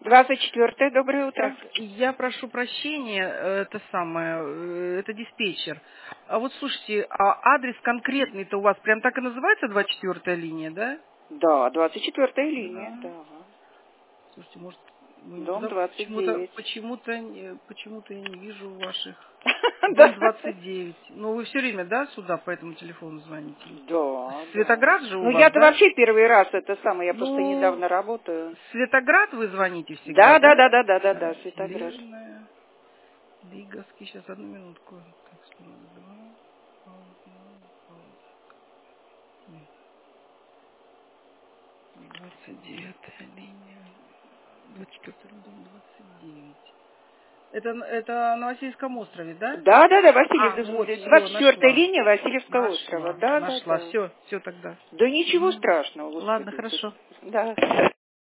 24-е, доброе утро. Так, я прошу прощения, это диспетчер. А вот слушайте, а адрес конкретный-то у вас прям так и называется 24-я линия, да? Да, 24-я линия, Да. да. Слушайте, может, Дом 29. почему-то я не вижу ваших. Да. Дом 29. Ну, вы все время, да, сюда по этому телефону звоните? Да. Светоград же у Ну, вас, я-то да? вообще первый раз я просто Ну, недавно работаю. Светоград вы звоните всегда, Да, да? Светоград. Северная, Лиговский, сейчас, одну минутку. Так, 42, 29-я линия. 24-й дом, 29. Это на Васильевском острове, да? Да, Васильев, Вот, все, 24-я нашла. линия Васильевского острова. Да. Нашла. Все тогда. Да ничего страшного, Ладно, господи. хорошо. Да.